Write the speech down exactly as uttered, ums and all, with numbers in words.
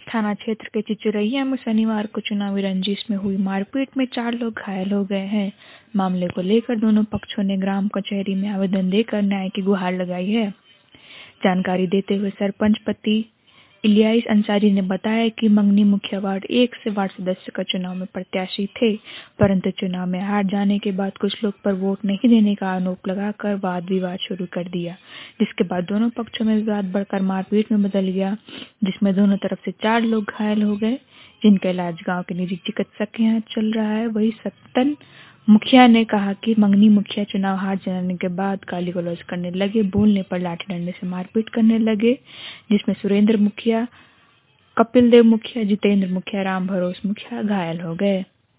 थाना क्षेत्र के चिचरैया में शनिवार को चुनावी रंजिश में हुई मारपीट में चार लोग घायल हो गए हैं। मामले को लेकर दोनों पक्षों ने ग्राम कचहरी में आवेदन देकर न्याय की गुहार लगाई है। जानकारी देते हुए सरपंच पति इलियास अंसारी ने बताया कि मंगनी मुखिया वार्ड एक से वार्ड सदस्य का चुनाव में प्रत्याशी थे, परंतु चुनाव में हार जाने के बाद कुछ लोग पर वोट नहीं देने का आरोप लगाकर वाद विवाद शुरू कर दिया, जिसके बाद दोनों पक्षों में विवाद बढ़कर मारपीट में बदल गया, जिसमें दोनों तरफ से चार लोग घायल हो गए, जिनका इलाज गाँव के निजी चिकित्सक के यहाँ चल रहा है। वही सत्तन मुखिया ने कहा कि मंगनी मुखिया चुनाव हार जाने के बाद गाली गलौज करने लगे, बोलने पर लाठी डंडे से मारपीट करने लगे, जिसमें सुरेंद्र मुखिया, कपिल देव मुखिया, जितेंद्र मुखिया, राम भरोस मुखिया घायल हो गए।